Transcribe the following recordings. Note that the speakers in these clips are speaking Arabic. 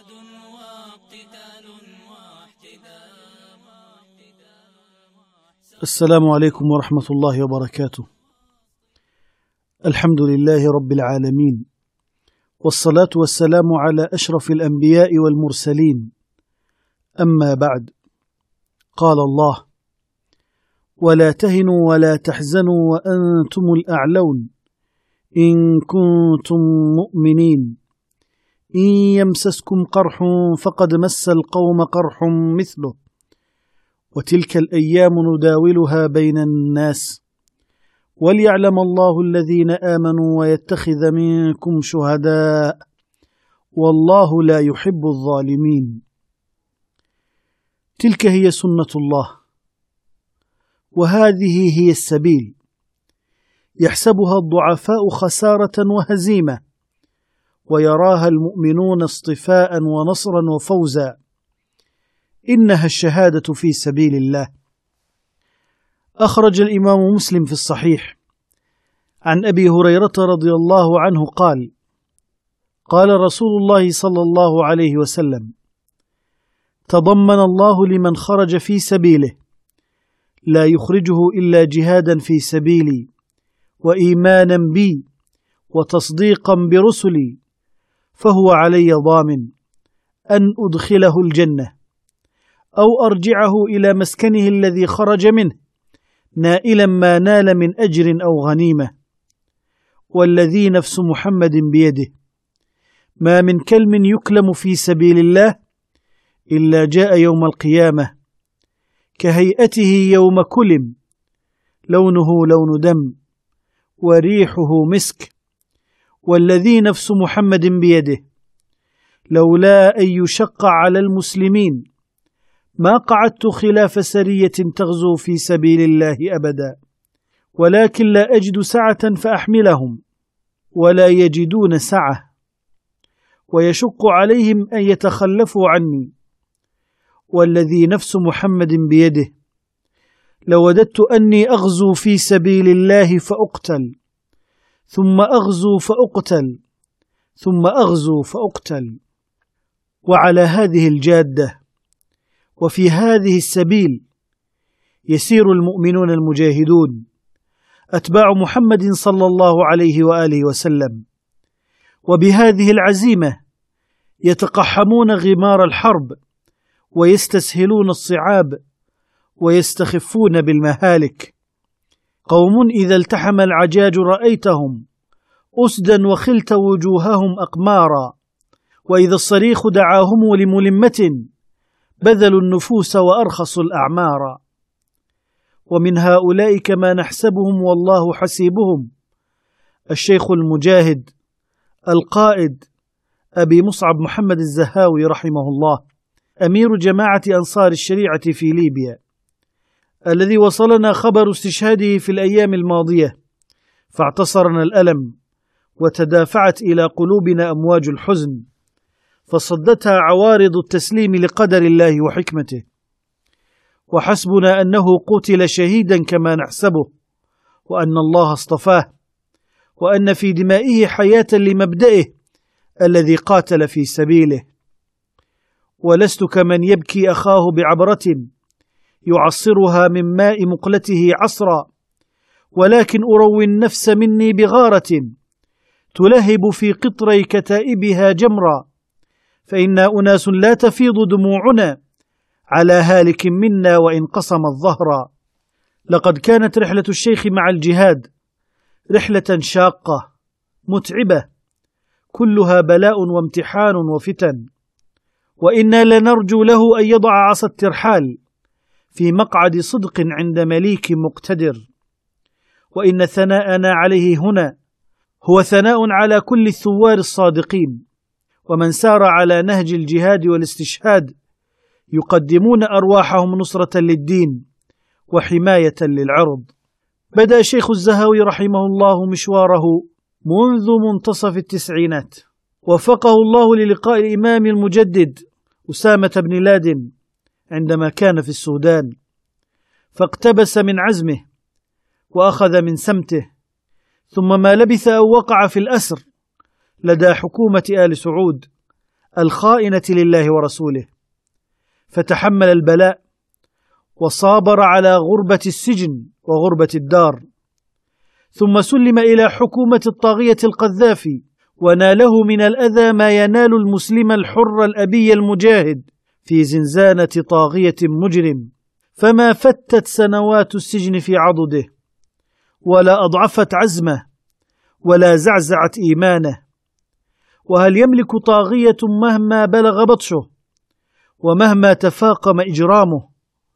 جهاد واقتتال واحتدام. السلام عليكم ورحمة الله وبركاته. الحمد لله رب العالمين، والصلاة والسلام على أشرف الأنبياء والمرسلين. أما بعد، قال الله: ولا تهنوا ولا تحزنوا وأنتم الأعلون إن كنتم مؤمنين إن يمسسكم قرح فقد مس القوم قرح مثله وتلك الأيام نداولها بين الناس وليعلم الله الذين آمنوا ويتخذ منكم شهداء والله لا يحب الظالمين. تلك هي سنة الله، وهذه هي السبيل يحسبها الضعفاء خسارة وهزيمة، ويراها المؤمنون اصطفاء ونصرا وفوزا. إنها الشهادة في سبيل الله. أخرج الإمام مسلم في الصحيح عن أبي هريرة رضي الله عنه قال: قال رسول الله صلى الله عليه وسلم: تضمن الله لمن خرج في سبيله لا يخرجه إلا جهادا في سبيلي وإيمانا بي وتصديقا برسلي فهو علي ضامن أن أدخله الجنة أو أرجعه إلى مسكنه الذي خرج منه نائلا ما نال من أجر أو غنيمة. والذي نفس محمد بيده ما من كلم يكلم في سبيل الله إلا جاء يوم القيامة كهيئته يوم كلم، لونه لون دم وريحه مسك. والذي نفس محمد بيده لولا أن يشق على المسلمين ما قعدت خلاف سرية تغزو في سبيل الله أبدا، ولكن لا أجد سعة فأحملهم ولا يجدون سعة، ويشق عليهم أن يتخلفوا عني. والذي نفس محمد بيده لوددت أني أغزو في سبيل الله فأقتل ثم أغزو فأقتل ثم أغزو فأقتل. وعلى هذه الجادة وفي هذه السبيل يسير المؤمنون المجاهدون أتباع محمد صلى الله عليه وآله وسلم، وبهذه العزيمة يتقحمون غمار الحرب ويستسهلون الصعاب ويستخفون بالمهالك. قوم إذا التحم العجاج رأيتهم أسدا وخلت وجوههم أقمارا، وإذا الصريخ دعاهم لملمة بذلوا النفوس وأرخصوا الأعمار. ومن هؤلاء كما نحسبهم والله حسيبهم الشيخ المجاهد القائد أبي مصعب محمد الزهاوي رحمه الله، أمير جماعة أنصار الشريعة في ليبيا، الذي وصلنا خبر استشهاده في الأيام الماضية، فاعتصرنا الألم وتدافعت إلى قلوبنا أمواج الحزن، فصدتها عوارض التسليم لقدر الله وحكمته. وحسبنا أنه قتل شهيدا كما نحسبه، وأن الله اصطفاه، وأن في دمائه حياة لمبدئه الذي قاتل في سبيله. ولست كمن يبكي أخاه بعبرة يعصرها من ماء مقلته عصرا، ولكن أروي النفس مني بغارة تلهب في قطري كتائبها جمرا، فإنا أناس لا تفيض دموعنا على هالك منا وإن قصم الظهر. لقد كانت رحلة الشيخ مع الجهاد رحلة شاقة متعبة كلها بلاء وامتحان وفتن، وإنا لنرجو له أن يضع عصا الترحال في مقعد صدق عند مليك مقتدر. وإن ثناءنا عليه هنا هو ثناء على كل الثوار الصادقين، ومن سار على نهج الجهاد والاستشهاد يقدمون أرواحهم نصرة للدين وحماية للعرض. بدأ الشيخ الزهاوي رحمه الله مشواره منذ منتصف التسعينات، وفقه الله للقاء الإمام المجدد أسامة بن لادن عندما كان في السودان، فاقتبس من عزمه وأخذ من سمته، ثم ما لبث أن وقع في الأسر لدى حكومة آل سعود الخائنة لله ورسوله، فتحمل البلاء وصابر على غربة السجن وغربة الدار، ثم سلم إلى حكومة الطاغية القذافي، وناله من الأذى ما ينال المسلم الحر الأبي المجاهد في زنزانة طاغية مجرم، فما فتت سنوات السجن في عضده، ولا أضعفت عزمه، ولا زعزعت إيمانه. وهل يملك طاغية مهما بلغ بطشه ومهما تفاقم إجرامه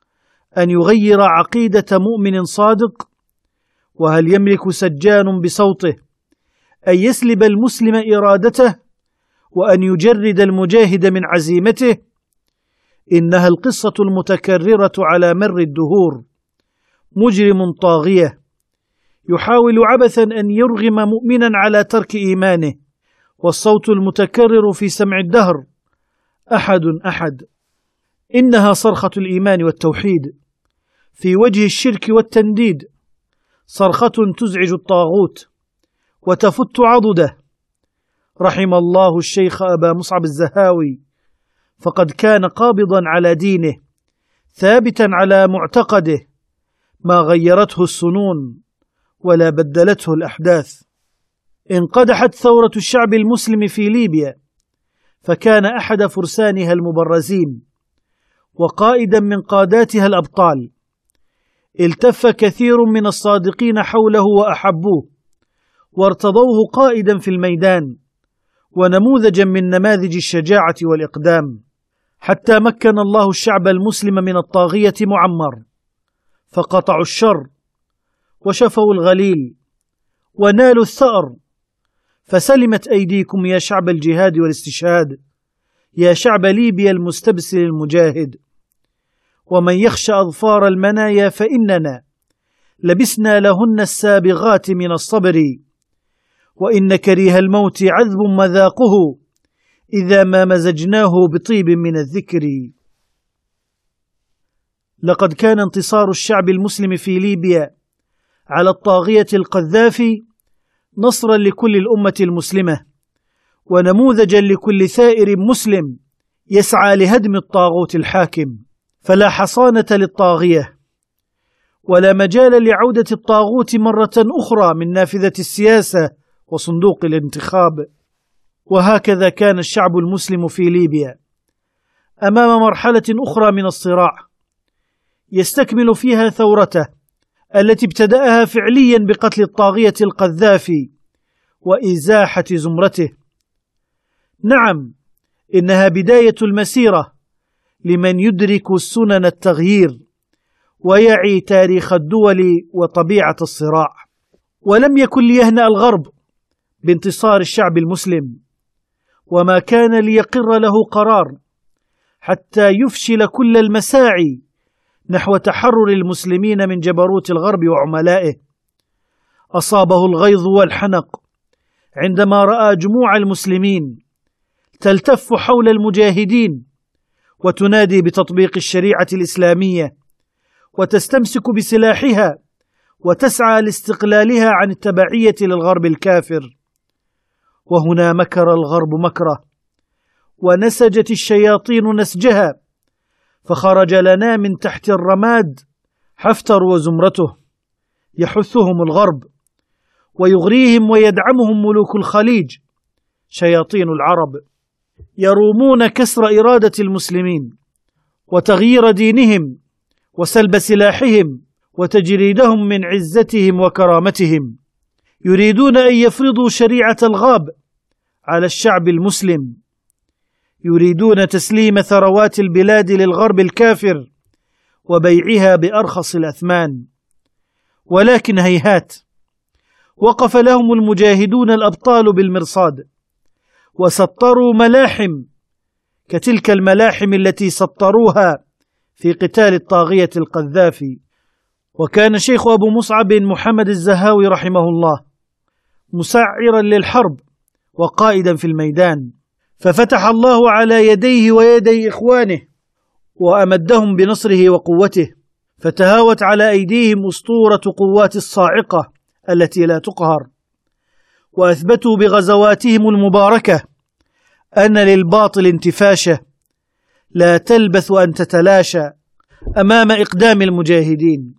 أن يغير عقيدة مؤمن صادق؟ وهل يملك سجان بصوته أن يسلب المسلم إرادته وأن يجرد المجاهد من عزيمته؟ إنها القصة المتكررة على مر الدهور. مجرم طاغية يحاول عبثا أن يرغم مؤمنا على ترك إيمانه، والصوت المتكرر في سمع الدهر: أحد أحد. إنها صرخة الإيمان والتوحيد في وجه الشرك والتنديد، صرخة تزعج الطاغوت وتفت عضده. رحم الله الشيخ أبا مصعب الزهاوي، فقد كان قابضا على دينه ثابتا على معتقده، ما غيرته السنون ولا بدلته الأحداث. انقدحت ثورة الشعب المسلم في ليبيا، فكان أحد فرسانها المبرزين وقائدا من قاداتها الأبطال. التف كثير من الصادقين حوله وأحبوه وارتضوه قائدا في الميدان ونموذجا من نماذج الشجاعة والإقدام، حتى مكن الله الشعب المسلم من الطاغية معمر، فقطعوا الشر وشفوا الغليل ونالوا الثأر. فسلمت أيديكم يا شعب الجهاد والاستشهاد، يا شعب ليبيا المستبسل المجاهد. ومن يخشى أظفار المنايا فإننا لبسنا لهن السابغات من الصبر، وإن كريه الموت عذب مذاقه إذا ما مزجناه بطيب من الذكر. لقد كان انتصار الشعب المسلم في ليبيا على الطاغية القذافي نصرا لكل الأمة المسلمة، ونموذجا لكل ثائر مسلم يسعى لهدم الطاغوت الحاكم. فلا حصانة للطاغية، ولا مجال لعودة الطاغوت مرة أخرى من نافذة السياسة وصندوق الانتخاب. وهكذا كان الشعب المسلم في ليبيا أمام مرحلة أخرى من الصراع يستكمل فيها ثورته التي ابتدأها فعليا بقتل الطاغية القذافي وإزاحة زمرته. نعم، إنها بداية المسيرة لمن يدرك سنن التغيير ويعي تاريخ الدول وطبيعة الصراع. ولم يكن ليهنأ الغرب بانتصار الشعب المسلم، وما كان ليقر له قرار حتى يفشل كل المساعي نحو تحرر المسلمين من جبروت الغرب وعملائه. أصابه الغيظ والحنق عندما رأى جموع المسلمين تلتف حول المجاهدين وتنادي بتطبيق الشريعة الإسلامية، وتستمسك بسلاحها وتسعى لاستقلالها عن التبعية للغرب الكافر. وهنا مكر الغرب مكره، ونسجت الشياطين نسجها، فخرج لنا من تحت الرماد حفتر وزمرته، يحثهم الغرب ويغريهم ويدعمهم ملوك الخليج شياطين العرب، يرومون كسر إرادة المسلمين وتغيير دينهم وسلب سلاحهم وتجريدهم من عزتهم وكرامتهم. يريدون أن يفرضوا شريعة الغاب على الشعب المسلم، يريدون تسليم ثروات البلاد للغرب الكافر وبيعها بأرخص الأثمان. ولكن هيهات، وقف لهم المجاهدون الأبطال بالمرصاد وسطروا ملاحم كتلك الملاحم التي سطروها في قتال الطاغية القذافي. وكان شيخ أبو مصعب محمد الزهاوي رحمه الله مسعرا للحرب وقائدا في الميدان، ففتح الله على يديه ويدي إخوانه وأمدهم بنصره وقوته، فتهاوت على أيديهم أسطورة قوات الصاعقة التي لا تقهر، وأثبتوا بغزواتهم المباركة أن للباطل انتفاشة لا تلبث أن تتلاشى أمام إقدام المجاهدين.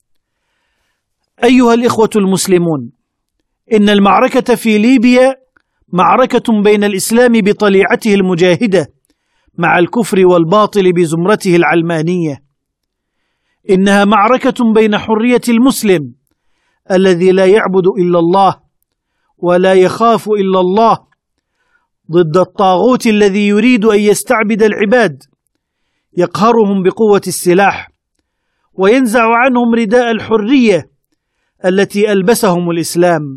أيها الإخوة المسلمون، إن المعركة في ليبيا معركة بين الإسلام بطليعته المجاهدة مع الكفر والباطل بزمرته العلمانية. إنها معركة بين حرية المسلم الذي لا يعبد إلا الله ولا يخاف إلا الله ضد الطاغوت الذي يريد أن يستعبد العباد، يقهرهم بقوة السلاح وينزع عنهم رداء الحرية التي ألبسهم الإسلام.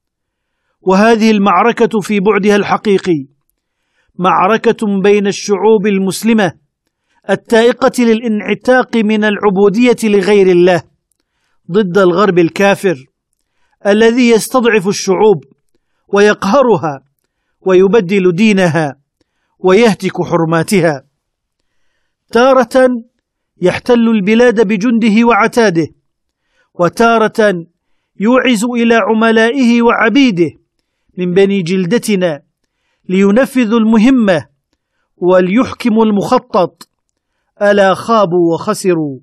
وهذه المعركة في بعدها الحقيقي معركة بين الشعوب المسلمة التائقة للانعتاق من العبودية لغير الله ضد الغرب الكافر الذي يستضعف الشعوب ويقهرها ويبدل دينها ويهتك حرماتها. تارة يحتل البلاد بجنده وعتاده، وتارة يوعز إلى عملائه وعبيده من بني جلدتنا لينفذوا المهمة وليحكموا المخطط، ألا خابوا وخسروا.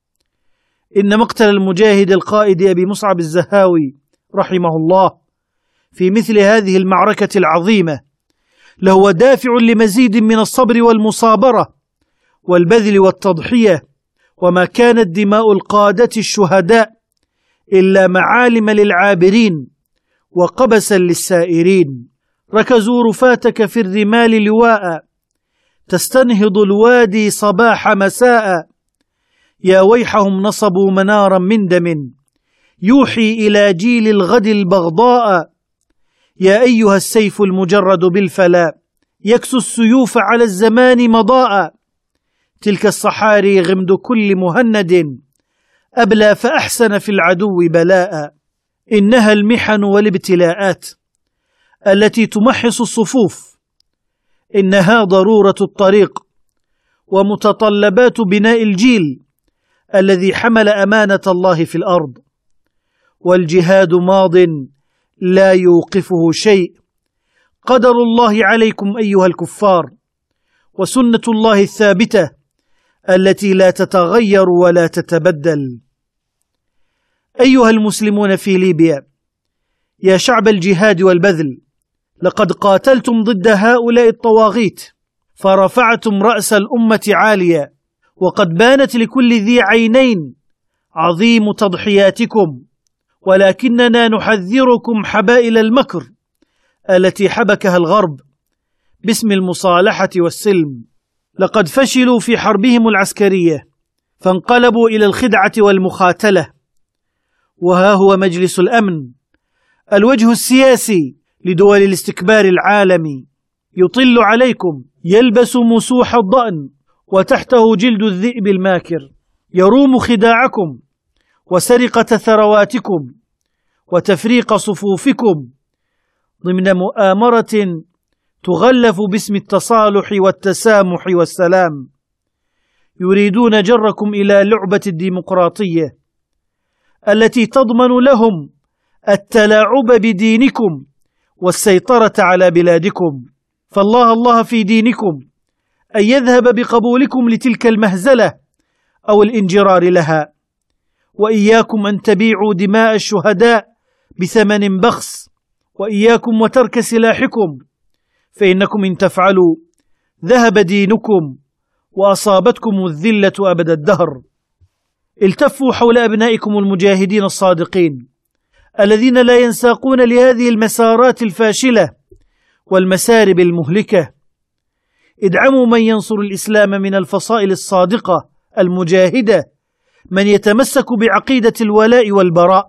إن مقتل المجاهد القائد أبي مصعب الزهاوي رحمه الله في مثل هذه المعركة العظيمة لهو دافع لمزيد من الصبر والمصابرة والبذل والتضحية، وما كانت دماء القادة الشهداء إلا معالم للعابرين وقبسا للسائرين. ركزوا رفاتك في الرمال لواء تستنهض الوادي صباح مساء، يا ويحهم نصبوا منارا من دم يوحي إلى جيل الغد البغضاء، يا أيها السيف المجرد بالفلا يكسو السيوف على الزمان مضاء، تلك الصحاري غمد كل مهند أبلى فأحسن في العدو بلاء. إنها المحن والابتلاءات التي تمحص الصفوف، إنها ضرورة الطريق ومتطلبات بناء الجيل الذي حمل أمانة الله في الأرض. والجهاد ماض لا يوقفه شيء، قدر الله عليكم أيها الكفار، وسنة الله الثابتة التي لا تتغير ولا تتبدل. أيها المسلمون في ليبيا، يا شعب الجهاد والبذل، لقد قاتلتم ضد هؤلاء الطواغيت فرفعتم رأس الأمة عاليا، وقد بانت لكل ذي عينين عظيم تضحياتكم، ولكننا نحذركم حبائل المكر التي حبكها الغرب باسم المصالحة والسلم. لقد فشلوا في حربهم العسكرية فانقلبوا إلى الخدعة والمخاتلة، وها هو مجلس الأمن الوجه السياسي لدول الاستكبار العالمي يطل عليكم، يلبس مسوح الضأن وتحته جلد الذئب الماكر، يروم خداعكم وسرقة ثرواتكم وتفريق صفوفكم ضمن مؤامرة تغلف باسم التصالح والتسامح والسلام. يريدون جركم إلى لعبة الديمقراطية التي تضمن لهم التلاعب بدينكم والسيطرة على بلادكم، فالله الله في دينكم أن يذهب بقبولكم لتلك المهزلة أو الانجرار لها، وإياكم أن تبيعوا دماء الشهداء بثمن بخس، وإياكم وترك سلاحكم، فإنكم إن تفعلوا ذهب دينكم وأصابتكم الذلة أبد الدهر. التفوا حول أبنائكم المجاهدين الصادقين الذين لا ينساقون لهذه المسارات الفاشلة والمسارب المهلكة. ادعموا من ينصر الإسلام من الفصائل الصادقة المجاهدة، من يتمسك بعقيدة الولاء والبراء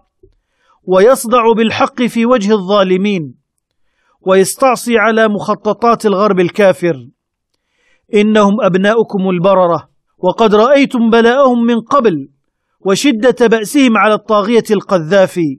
ويصدع بالحق في وجه الظالمين ويستعصي على مخططات الغرب الكافر. إنهم أبناؤكم البررة، وقد رأيتم بلاءهم من قبل وشدة بأسهم على الطاغية القذافي،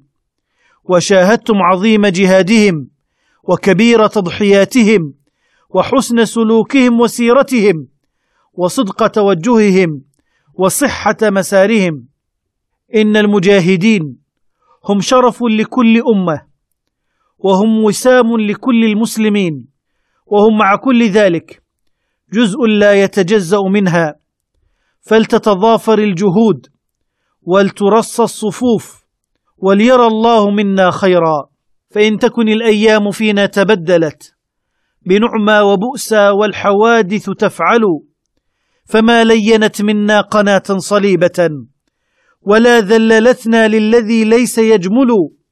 وشاهدتم عظيم جهادهم وكبير تضحياتهم وحسن سلوكهم وسيرتهم وصدق توجههم وصحة مسارهم. إن المجاهدين هم شرف لكل أمة، وهم وسام لكل المسلمين، وهم مع كل ذلك جزء لا يتجزأ منها، فلتتضافر الجهود ولترص الصفوف وليرى الله منا خيرا. فإن تكن الأيام فينا تبدلت بنعمى وبؤسى والحوادث تفعل، فما لينت منا قناة صليبة ولا ذللتنا للذي ليس يجمل،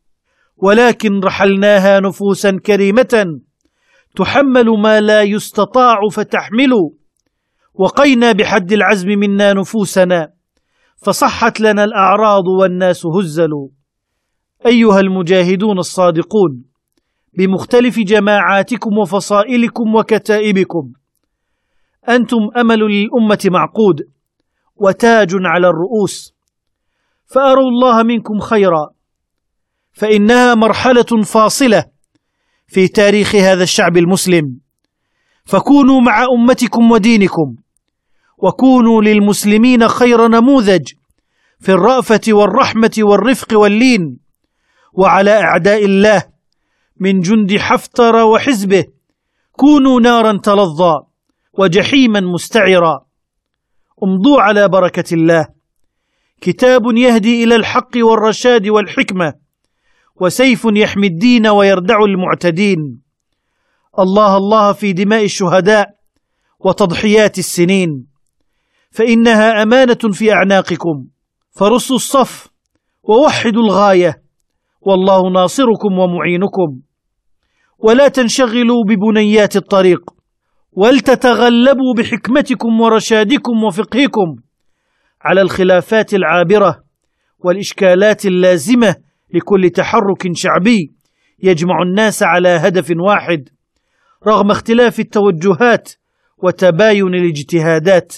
ولكن رحلناها نفوسا كريمة تحمل ما لا يستطاع فتحمل، وقينا بحد العزم منا نفوسنا فصحت لنا الأعراض والناس هزلوا. أيها المجاهدون الصادقون بمختلف جماعاتكم وفصائلكم وكتائبكم، أنتم أمل للأمة معقود وتاج على الرؤوس، فأروا الله منكم خيرا، فإنها مرحلة فاصلة في تاريخ هذا الشعب المسلم، فكونوا مع أمتكم ودينكم، وكونوا للمسلمين خير نموذج في الرأفة والرحمة والرفق واللين، وعلى أعداء الله من جند حفتر وحزبه كونوا نارا تلظى وجحيما مستعرا. امضوا على بركة الله، كتاب يهدي إلى الحق والرشاد والحكمة، وسيف يحمي الدين ويردع المعتدين. الله الله في دماء الشهداء وتضحيات السنين، فإنها أمانة في أعناقكم، فرصوا الصف ووحدوا الغاية، والله ناصركم ومعينكم. ولا تنشغلوا ببنيات الطريق، ولتتغلبوا بحكمتكم ورشادكم وفقهكم على الخلافات العابرة والإشكالات اللازمة لكل تحرك شعبي يجمع الناس على هدف واحد رغم اختلاف التوجهات وتباين الاجتهادات.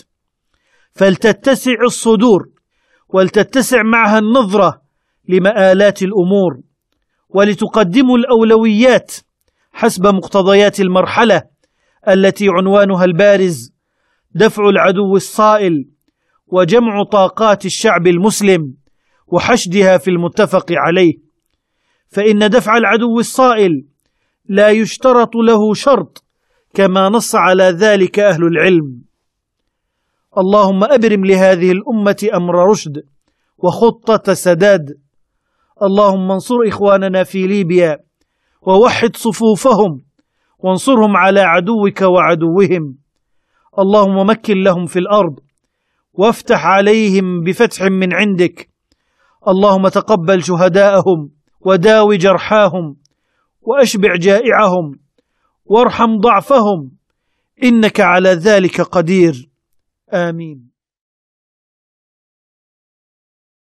فلتتسع الصدور ولتتسع معها النظرة لمآلات الأمور، ولتقدموا الأولويات حسب مقتضيات المرحلة التي عنوانها البارز دفع العدو الصائل وجمع طاقات الشعب المسلم وحشدها في المتفق عليه، فإن دفع العدو الصائل لا يشترط له شرط كما نص على ذلك أهل العلم. اللهم أبرم لهذه الأمة أمر رشد وخطة سداد. اللهم انصر إخواننا في ليبيا ووحد صفوفهم وانصرهم على عدوك وعدوهم. اللهم مكن لهم في الأرض وافتح عليهم بفتح من عندك. اللهم تقبل شهداءهم وداوي جرحاهم وأشبع جائعهم وارحم ضعفهم، إنك على ذلك قدير. آمين.